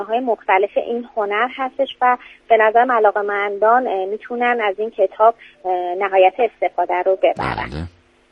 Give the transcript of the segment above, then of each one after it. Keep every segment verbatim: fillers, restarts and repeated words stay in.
های مختلف این هنر هستش و به نظر علاقه‌مندان میتونن از این کتاب نهایت استفاده رو ببرن. بله.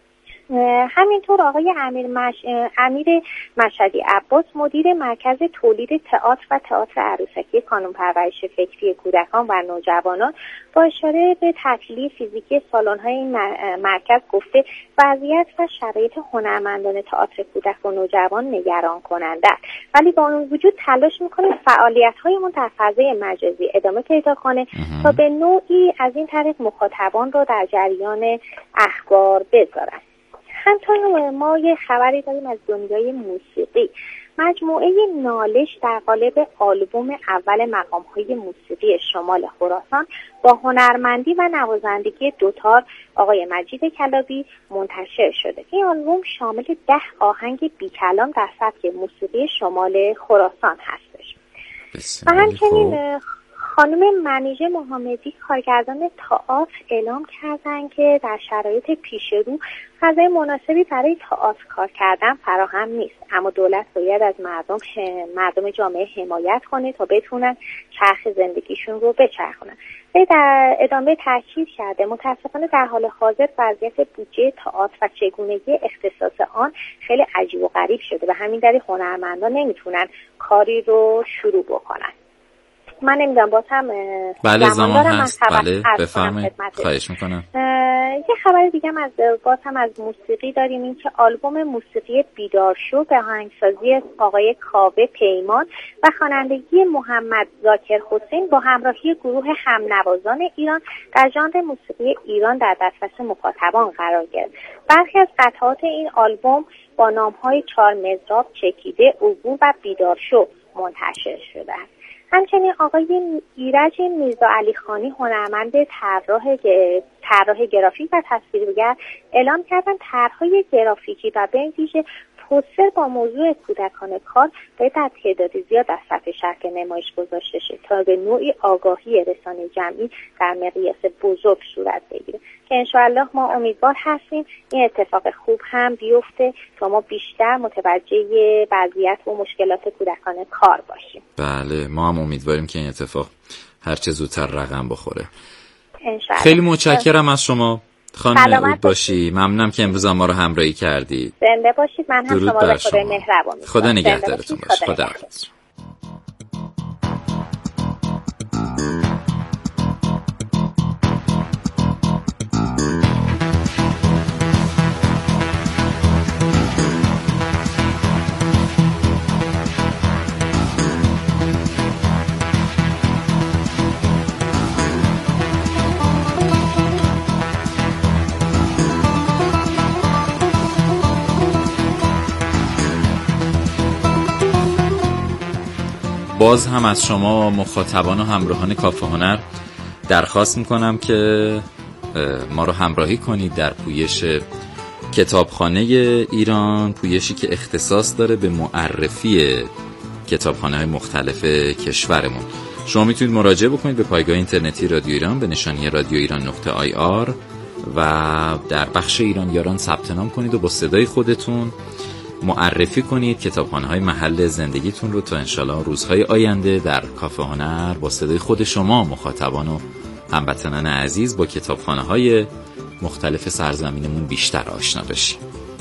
همینطور آقای امیر مش... امیر مشهدی عباس مدیر مرکز تولید تئاتر و تئاتر عروسکی کانون پرورش فکری کودکان و نوجوانان با اشاره به تعطیلی فیزیکی سالن‌های این مرکز گفته وضعیت و شرایط هنرمندان تئاتر کودک و نوجوان نگران کننده است، ولی با اون وجود تلاش می‌کنه فعالیت‌هایمون در فضای مجازی ادامه پیدا کنه تا به نوعی از این طریق مخاطبان رو در جریان اخبار بذارن. همچنین ما یه خبری داریم از دنیای موسیقی. مجموعه نالش در قالب آلبوم اول مقام‌های موسیقی شمال خراسان با هنرمندی و نوازندگی دوتار آقای مجید کلابی منتشر شده. این آلبوم شامل ده آهنگ بی‌کلام در سبک موسیقی شمال خراسان هستش. و همچنین خانم منیژه محمدی کارگردان تئاتر اعلام کردند که در شرایط پیش رو فضای مناسبی برای تئاتر کار کردن فراهم نیست، اما دولت باید از مردم مردم جامعه حمایت کنه تا بتونن چرخ زندگیشون رو بچرخونن. و در ادامه تاکید کرده متاسفانه در حال حاضر وضعیت بودجه تئاتر و چگونگی اختصاص آن خیلی عجیب و غریب شده و همین دلیل هنرمندان نمیتونن کاری رو شروع بکنن. من نمیدونم باز هم بله زمان هست. بله بفرمایید. خواهش میکنم. یه خبر دیگه هم از باز هم از موسیقی داریم، این که آلبوم موسیقی بیدار شو به آهنگسازی آقای کاوه پیمان و خوانندگی محمد ذاکر حسین با همراهی گروه همنوازان ایران در ژانر موسیقی ایران در دسترس مخاطبان قرار گرفت. برخی از قطعات این آلبوم با نام‌های چهار مضراب، چکیده، عبور و بیدار شو منتشر شده است. همچنین آقای ایرج میرزا علی خانی هنرمند طراح طراح گرافیک و تصویرگر اعلام کردن طرح‌های گرافیکی و به ویژه پوستر با موضوع کودکان کار باید در تعداد زیاد در سطح شهر نمایش گذاشته شد تا به نوعی آگاهی رسانه جمعی در مقیاس بزرگ صورت بگیره که انشاءالله ما امیدوار هستیم این اتفاق خوب هم بیفته تا ما بیشتر متوجه وضعیت و مشکلات کودکان کار باشیم. بله ما هم امیدواریم که این اتفاق هر چه زودتر رقم بخوره. انشاءالله. خیلی متشکرم از شما خانم عود باشی. ممنونم که امروز ما رو همراهی کردید. زنده باشید. من هم شما رو خدای مهربان می‌کنم. خدا نگهدارتون باشه. خدا حافظ. باز هم از شما مخاطبان و همراهان کافه هنر درخواست میکنم که ما رو همراهی کنید در پویش کتابخانه ایران، پویشی که اختصاص داره به معرفی کتابخانه های مختلف کشورمون. شما میتونید مراجعه بکنید به پایگاه اینترنتی رادیو ایران به نشانی رادیو ایران نقطه آی آر و در بخش ایران یاران ثبت نام کنید و با صدای خودتون معرفی کنید کتابخانه‌های محل زندگیتون رو تا انشالله روزهای آینده در کافه هنر با صدای خود شما مخاطبان و هموطنان عزیز با کتابخانه‌های مختلف سرزمینمون بیشتر آشنا بشیم.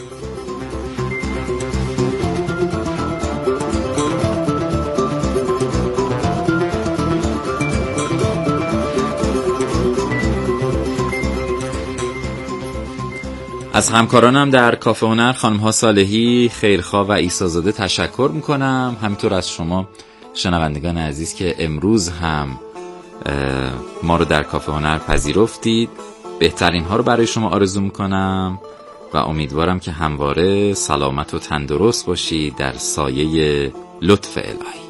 از همکارانم در کافه هنر خانم‌ها صالحی، خیرخواه و عیسی‌زاده تشکر میکنم. همینطور از شما شنوندگان عزیز که امروز هم ما رو در کافه هنر پذیرفتید. بهترین ها رو برای شما آرزو میکنم و امیدوارم که همواره سلامت و تندرست باشید در سایه لطف الهی.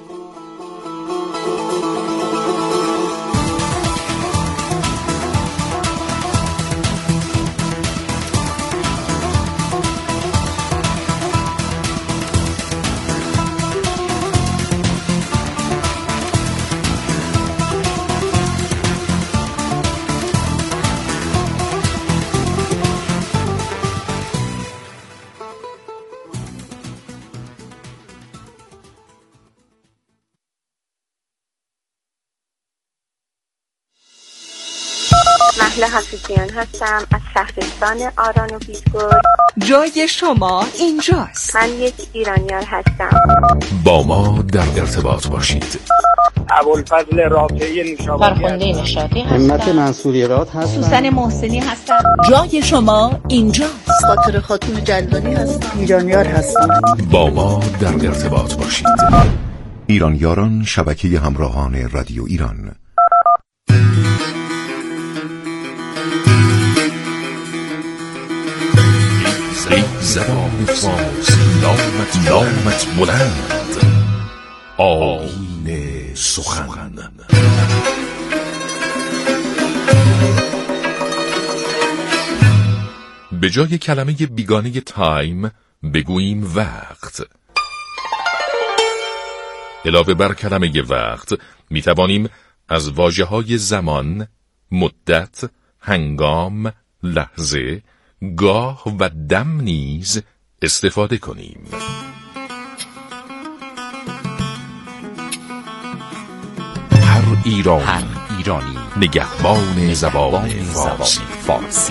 مهله حفیظیان هستم از شهرستان آران و بیسگل. جای شما اینجاست. من یک ایرانیار هستم. با ما در ارتباط باشید. ابوالفضل رافعی نشابوری، فرخنده نشاطی هستم. همت منصوری راد هستم. سوسن محسنی هستم. جای شما اینجاست. خاطر خاتون جلانی هستم. ایرانیار هستم. با ما در ارتباط باشید. ایرانیاران، شبکه همراهان رادیو ایران. ای زبان فارسی نامت نامت بلند، آیین سخن. به جای کلمه بیگانه تایم بگوییم وقت. علاوه بر کلمه وقت می توانیم از واژه‌های زمان، مدت، هنگام، لحظه، گاه و دم نیز استفاده کنیم. هر ایرانی, هر ایرانی نگهبان زبان فارسی. فارسی.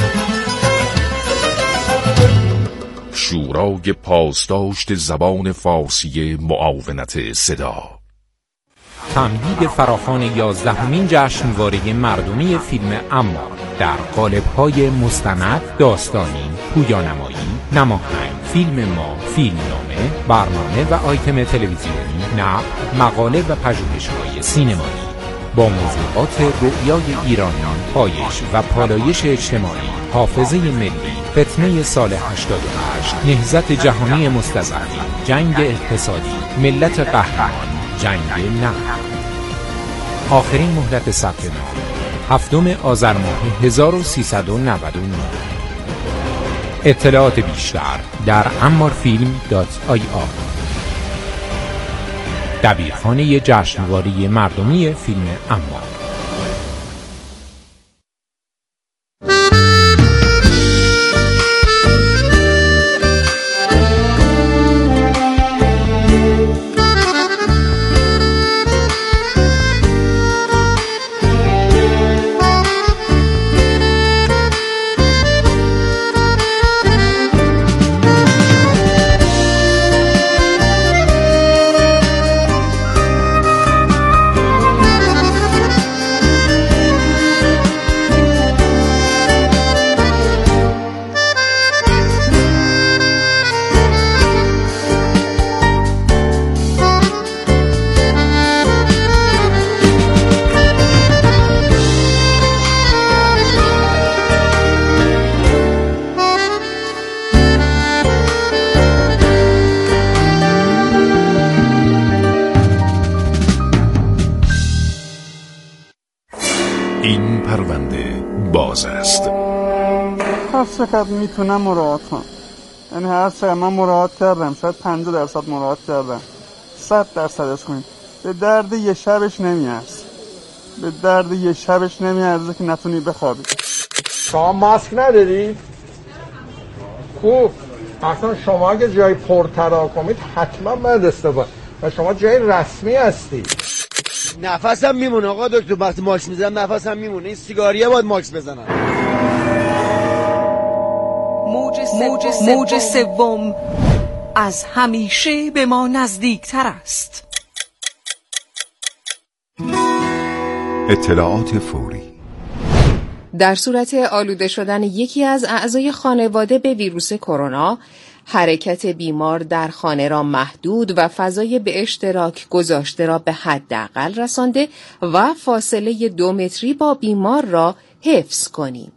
شورای پاسداشت زبان فارسی معاونت صدا. تمهید فراخوان یازدهمین جشنواره مردمی فیلم عمار در قالب‌های مستند، داستانی، پویانمایی، نماهنگ، فیلم ما، فیلمنامه، برنامه و آیتم تلویزیونی، نقد، مقاله و پژوهش‌های سینمایی با موضوعات رؤیای ایرانیان، پایش و پالایش اجتماعی، حافظه ملی، فتنه سال هشتاد و هشت، نهضت جهانی مستضعفین، جنگ اقتصادی، ملت قهرمان، جنگ نفت. آخرین مهلت ثبت نام هفتم آذر ماه هزار و سیصد و نود و نه. اطلاعات بیشتر در عمار فیلم دات آی آر. دبیرخانه جشنواره مردمی فیلم عمار. این پرونده باز است. هر چقدر میتونم مراعات کنم، یعنی هر چقدر من مراعات کردم، شاید پنجاه درصد مراعات کردم، صد درصدش کنید، به درد یه شبش نمیارزه. به درد یه شبش نمیارزه که نتونی بخوابی. شما ماسک ندارید؟ خوب، اصلا شما اگه جای پرتراکمید حتما باید استفاده و شما جای رسمی هستی. نفسم میمونه آقا دکتر، وقتی ماکس میزنم نفسم میمونه. این سیگاریه باید ماکس بزنم. موج سوم از همیشه به ما نزدیکتر است. اطلاعات فوری. در صورت آلوده شدن یکی از اعضای خانواده به ویروس کرونا، حرکت بیمار در خانه را محدود و فضای به اشتراک گذاشته را به حداقل رسانده و فاصله دو متری با بیمار را حفظ کنیم.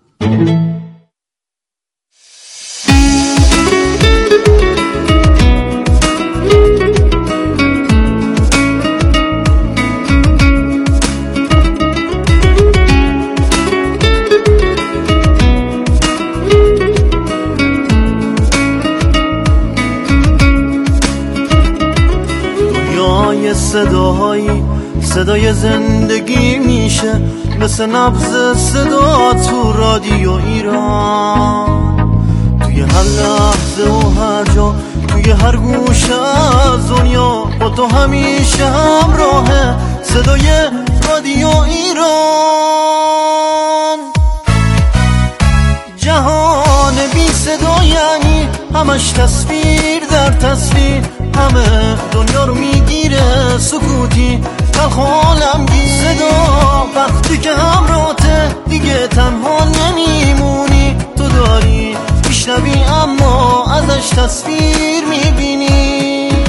صداهایی صدای زندگی میشه، مثل نبض صدا تو رادیو ایران. توی هر لحظه و هر جا، توی هر گوشه از دنیا، با تو همیشه همراهه صدای رادیو ایران. همش تصویر در تصویر، همه دنیا رو میگیره سکوتی تلخ عالمگیر. صدا وقتی که همراته دیگه تنها نمیمونی، تو داری میشنوی اما ازش تصویر میبینی.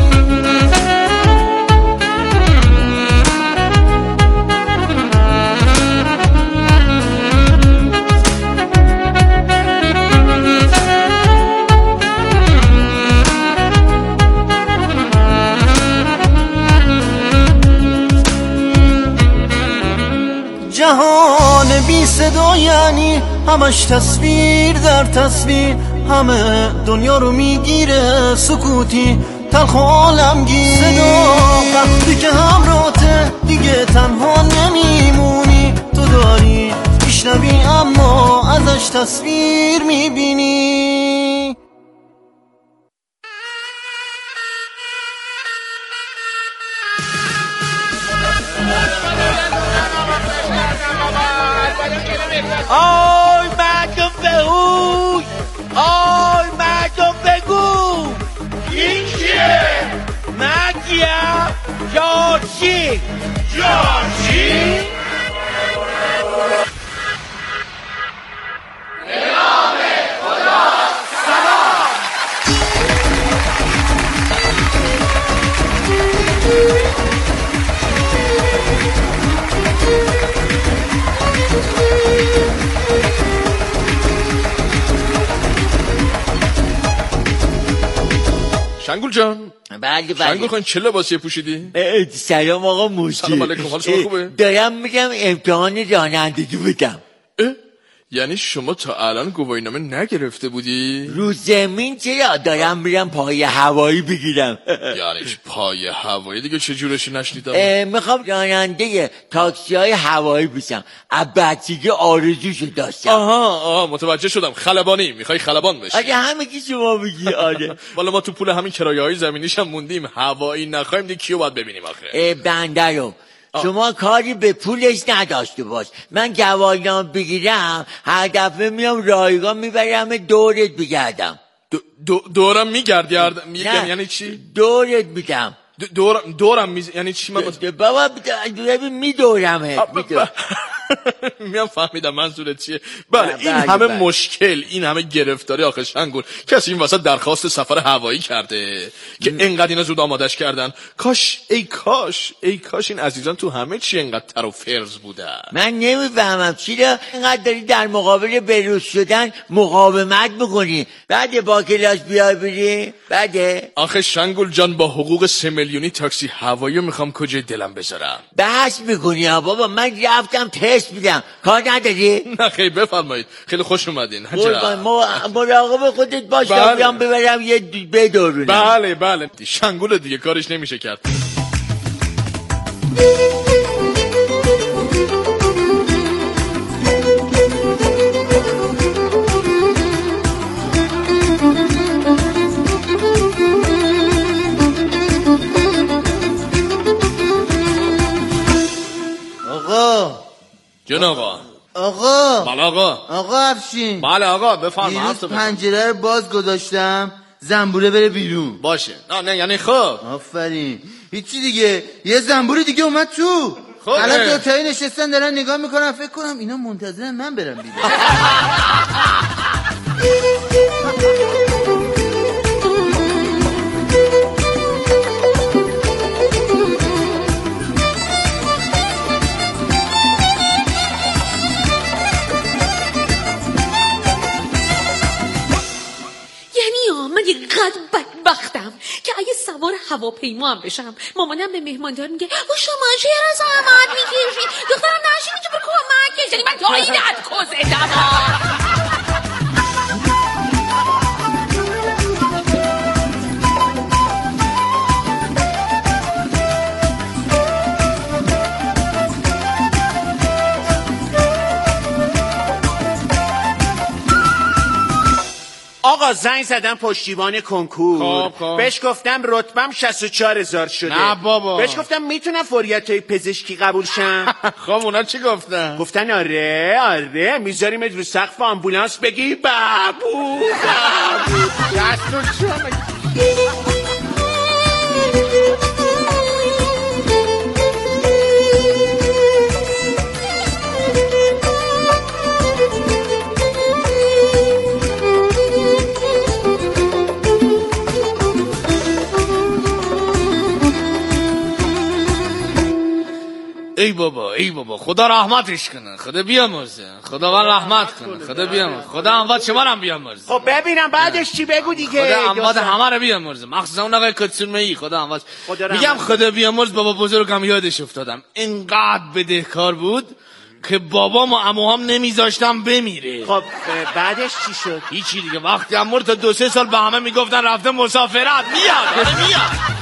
جهان بی صدا یعنی همش تصویر در تصویر، همه دنیا رو میگیره سکوتی تلخ عالمگیر. صدا وقتی که همراته دیگه تنها نمیمونی، تو داری میشنوی اما ازش تصویر میبینی. آی مردم بهوش، آی مردم بگو این کیه؟ مگیم جارچی جارچی؟ نام خدا سلام. شنگول جان. بله بله. شنگول خان چه لباسی پوشیدی؟ سلام آقا موجی. سلام علیکم، حال شما خوبه؟ دارم میگم امتحان رانندگی بدم. یعنی شما تا الان گواهینامه نگرفته بودی؟ رو زمین چرا؟ دارم میرم پای هوایی بگیرم. یعنی پای هوایی دیگه چه جورشی نشنیدم؟ میخوام راننده تاکسی های هوایی بشم، از بچگی آرزوشو داشتم. آها آها متوجه شدم، خلبانی میخوای خلبان بشی؟ آره همه کی شما بگی. آره والا ما تو پول همین کرایه های زمینیش هم موندیم، هوایی نخوایم دیگه کیو باید ببینیم آخه؟ بنده رو شما کاری به پولش نداشته باش، من گواهینامه بگیرم هر دفعه میام رایگان میبرم دورت بگردم. دو دورم میگردی؟ یعنی چی؟ دورت میدم. دورم دورم میز... یعنی چی؟ من بابا میدورمه. میام فهمیدم منظورت چیه. بله این همه مشکل، این همه گرفتاری آخه شنگول، کسی این وسط درخواست سفر هوایی کرده که انقدر اینا زود آمادش کردن؟ کاش ای کاش ای کاش این عزیزان تو همه چی انقدر تر و فرز بودن. من نمیفهمم چرا انقدر داری در مقابل بروز شدن مقاومت میکنی؟ بعد با کلاس بیای بری؟ بعد آخه شنگول جان با حقوق سه میلیونی تاکسی هوایی میخوام کجای دلم بذارم؟ بحث میکنی ها بابا، من رفتم تست میدم، کار نداری؟ نه خیلی بفرمایید، خیلی خوش اومدین. مراقب خودت باش تا بیام ببرم یه بدورونم. بله بله شنگول دیگه کارش نمیشه کرد. آقا جون آقا. آقا بله آقا. آقا افشین. بله آقا بفرما. دیروز پنجره رو باز گذاشتم زنبوره بره بیرون. باشه. نه نه یعنی خب آفرین. هیچی دیگه، یه زنبور دیگه اومد تو. خب الان دو تایی نشستن دارن نگاه میکنن، فکر کنم اینا منتظرن من برم بیرون. بدبختم که اگه سوار هواپیما هم بشم مامانم به مهماندار میگه و شما چرا زحمت میکشید دخترم نشینی که به کمک کشیدی من داییدت کزدم. آقا آقا زنگ زدم پشتیبان کنکور، بهش گفتم رتبم شصت و چهار هزار شده. نه بابا. بهش گفتم میتونم فوریتای پزشکی قبول شم. خب اونا چی گفتن؟ گفتن آره آره میذاریم رو سقف آمبولانس بگی بابو بابو. شصت و چهار. ای بابا ای بابا خدا رحمتش کنه، خدا بیامرزه، خدا من رحمت کنه، خدا بیامرزه، خدا اموات شما رو بیامرزه. خب ببینم بعدش چی بگو دیگه. خدا اموات همه رو بیامرزه، مخصوصا اون آقای کتسونمه‌ای. خدا اموات. میگم خدا بیامرز. بابا بزرگم یادش افتادم اینقدر بدهکار بود که بابام و عموام نمیذاشتم بمیره. خب بعدش چی شد؟ هیچی دیگه. وقتی هم مرد تا دو سه سال به همه میگفتن رفته مسافرت. میاد میاد.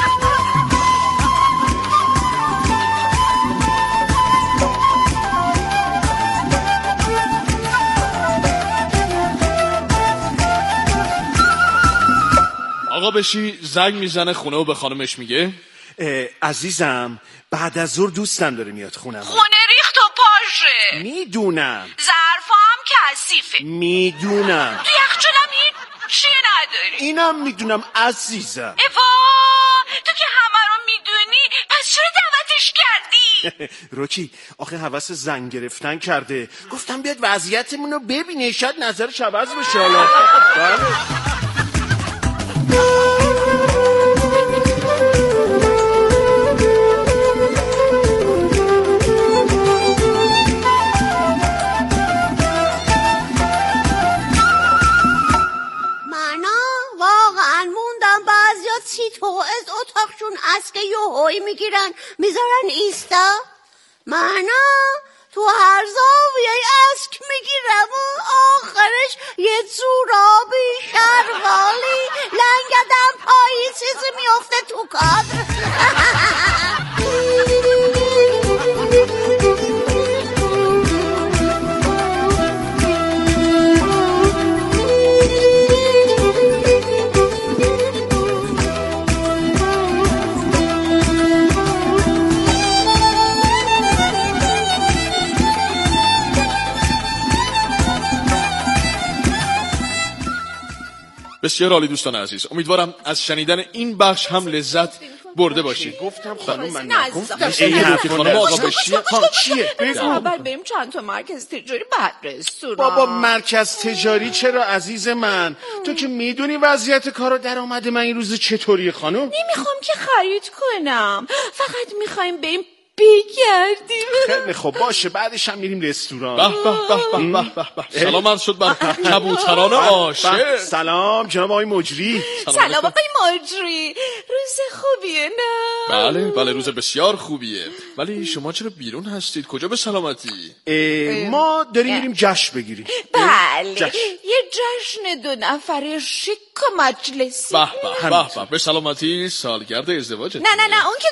آقا بشی زنگ میزنه خونه و به خانمش میگه عزیزم بعد از ظهر دوستم داره میاد خونم. خونه ریخت و پاشه. میدونم. ظرفا هم کثیفه. میدونم. تو یخچالم هیچی نداری. اینم میدونم عزیزم. ایوا تو که همه رو میدونی پس چرا دعوتش کردی؟ روکی آخه حواس زن گرفتن کرده، گفتم بیاد وضعیتمون رو ببینه شاید نظرش عوض بشه. حالا بله. تو از اتاقشون اسک یوهوی میگیرن میذارن ایستا. معنا تو هر زاویه اسک میگیرم و آخرش یه زورابی شروالی لنگدم پایی چیزی میفته تو کادر. بسیار عالی دوستان عزیز، امیدوارم از شنیدن این بخش هم لذت برده باشید. گفتم خانم من نگفتم. این حرفی خانم آقا بشیه. چیه؟ اول بریم چند تا مرکز تجاری بعد رستوران. بابا مرکز تجاری چرا عزیز من؟ تو که میدونی وضعیت کار و درآمد من این روز چطوریه خانم؟ نمیخوام که خرید کنم، فقط میخوایم بریم بگردیم. خیلی خب باشه بعدش هم میریم رستوران. به به به به به به. سلام عرض شد بر کبوتران عاشق. سلام جناب آقای مجری. سلام آقای مجری، روز خوبیه نه؟ بله بله روز بسیار خوبیه، ولی شما چرا بیرون هستید؟ کجا به سلامتی؟ ما داریم میریم جشن بگیریم. بله جشن. یه جشن دو نفره شیک و مجلسی. به به به به. به سلامتی سالگرد ازدواجت. نه نه نه اون که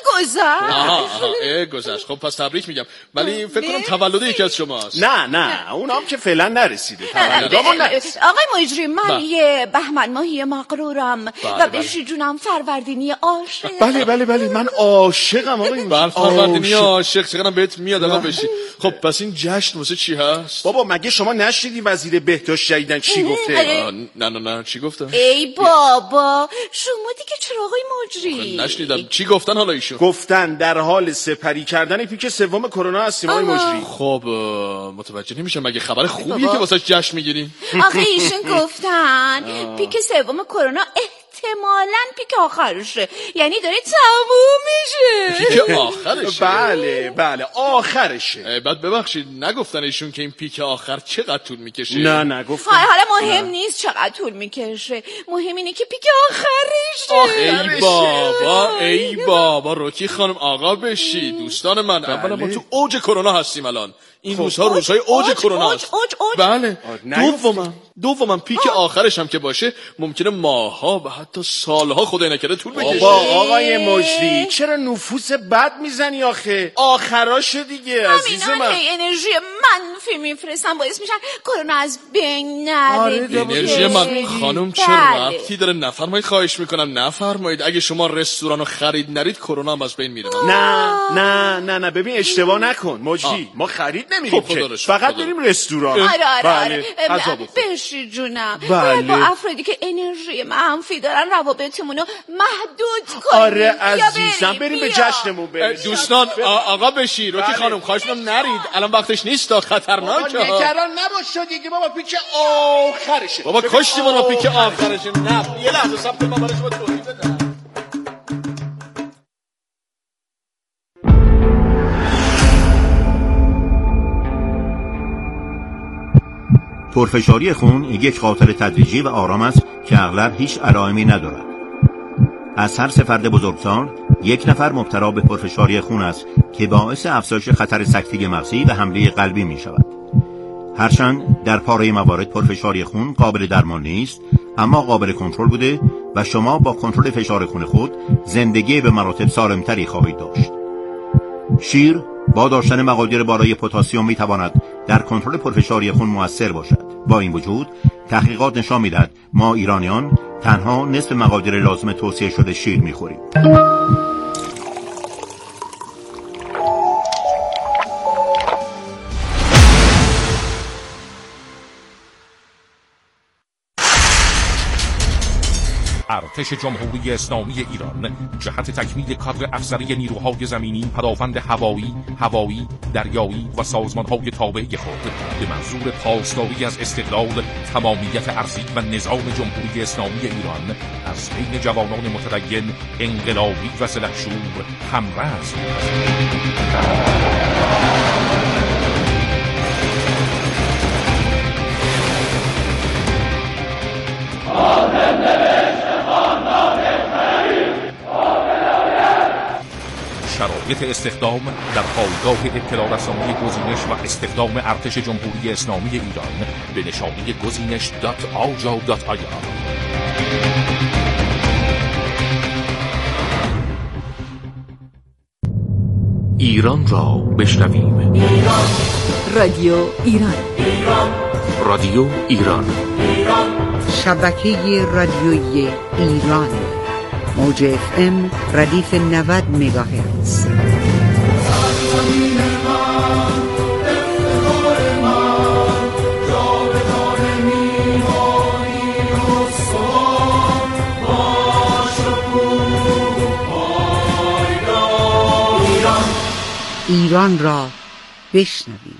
گذشت. گذشت. خب پس تبریک میگم، ولی فکر کنم تولد یکی از شماست. نه نه اونام که فعلا نرسیده. تولدمون نرسید. آقای مجری من یه بهمن ماهی مغرورم و بشی جونم فروردینی عاشق. بله بله بله من عاشقم آقای بله فروردینی عاشق. چقدرم بهت میاد آقا بشی. خب پس این جشن واسه چی هست؟ بابا مگه شما نشنیدی وزیر بهداشت جدیدن چی گفته؟ نه نه نه چی گفتن؟ ای بابا شما دیگه چرا آقای مجری؟ نشنیدم چی گفتن حالا ایشون؟ گفتن در حال سپری کردن پیک سوم کرونا هستیم آقای مجری. خب متوجه نمیشم مگه خبر خوبیه که واسه جشن میگیریم؟ آخه ایشون گفتن پیک سوم کرونا احتمالاً پیک آخرشه، یعنی داره تموم میشه. پیک آخرشه؟ بله بله آخرشه. بعد ببخشید نگفتن ایشون که این پیک آخر چقدر طول میکشه؟ نه نگفتن. حالا مهم نیست چقدر طول میکشه، مهم اینه که پیک آخرشه. ای بابا ای بابا روکی خانم آقا بشی. دوستان من اولا ما تو اوج کرونا هستیم الان، این روزها روزهای اوج کرونا هست. اوج اوج اوج. بله دوما دومم پیک آخرش هم که باشه ممکنه ماها و حتی سالها خدای نکرده طول بکشه. بابا آقای مجری چرا نفوس بد میزنی آخه؟ آخراشو دیگه عزیز من. همینا انرژی منفی میفرستن باعث میشن کرونا از بین نره. انرژی من خانم چه ربطی داره؟ نفرمایید، خواهش میکنم نفرمایید. اگه شما رستورانو خرید نرید کرونا هم از بین میره. نه نه نه نه ببین اشتباه نکن مجری، ما خرید نمیریم که، فقط بریم رستوران. آره آره بله. آره بشی جونم. بله. باید با افرادی که انرژی منفی دارن روابطمون رو محدود کنیم. آره عزیزم بریم به جشنمون بریم. دوستان آقا بشی روکی خانم خواهش میکنم نرید، الان وقتش نیست، خطرناکه. نگران نباش دیگه بابا، پیک آخرشه. بابا کشتی ما پیک آخرشه. نه یه لحظه صبر کن، من برای شما توضیح بدم. پرفشاری خون یک قاتل تدریجی و آرام است که اغلب هیچ علائمی ندارد. از هر سه فرد بزرگسال یک نفر مبتلا به پرفشاری خون است که باعث افزایش خطر سکته مغزی و حمله قلبی می شود. هرچند در پاره موارد پرفشاری خون قابل درمان نیست، اما قابل کنترل بوده و شما با کنترل فشار خون خود زندگی به مراتب سالمتری خواهید داشت. شیر با داشتن مقادیر بالای پتاسیم می تواند در کنترل پرفشاری خون مؤثر باشد. با این وجود تحقیقات نشان می‌دهد ما ایرانیان تنها نصف مقادیر لازم توصیه شده شیر می‌خوریم. ارتش جمهوری اسلامی ایران جهت تکمیل کادر افسری نیروهای زمینی، پدافند هوایی، هوایی، دریایی و سازمان‌های تابع خود به منظور پاسداری از استقلال، تمامیت ارضی و نظام جمهوری اسلامی ایران از بین جوانان متدین، انقلابی و سلحشور همرز شرایط استخدام در پایگاه اطلاع رسانی گزینش و استخدام ارتش جمهوری اسلامی ایران به نشانی گزینش دات آجا دات آی آر. ایران را بشنویم. ایران. رادیو ایران. ایران. رادیو ایران. ایران. شبکه رادیویی ایران. موج اف ام ردیف نود مگاهرتز. ایران را بشنویم.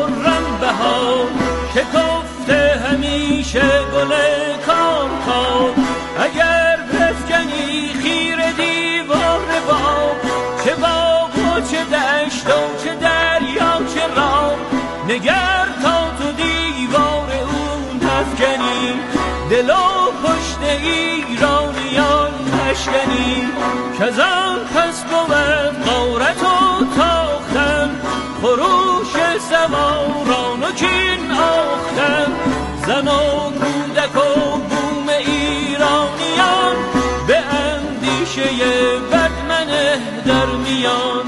خورم بهار که گفته همیشه گل کار کار اگر بفکنی خیر دیوار باغ چه باغ و چه دشت و چه دریا چه راه نگر تا تو دیوار اون تفکنی دل و پشت ایرانیان تشکنی که زن پس بود غارت و تاختن خروش سواران و کین آختن زن و کودک و بوم ایرانیان به اندیشه بدمنه در میان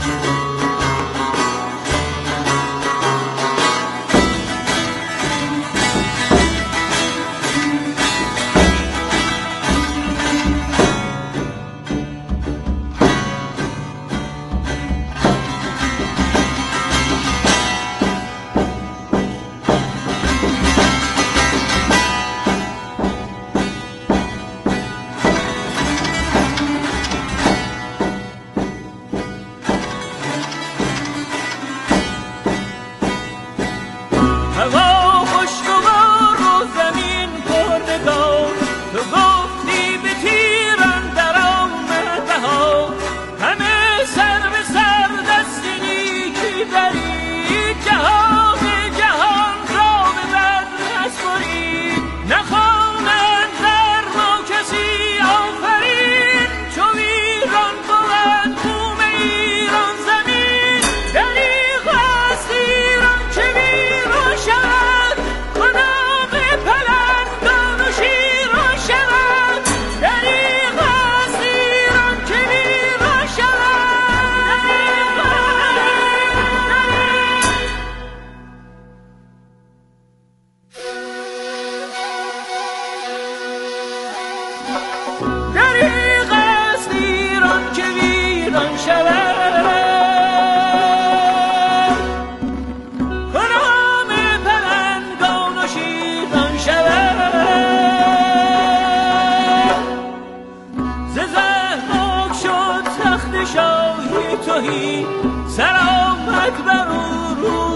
سلامت بر او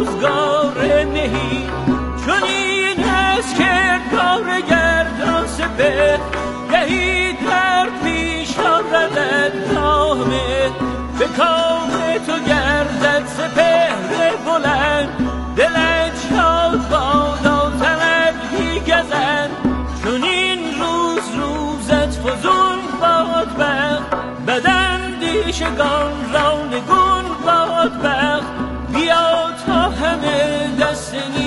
روزگار مهی چون این است که کار گردان سپه گهی در پیش آردد نامه به کام تو گردد سپهر بلند دلت شاد بادا تند بی گزند چون این روز روزت فزون باد بخت بدن دیشگان را نگون باد بخت بیا تا همه دست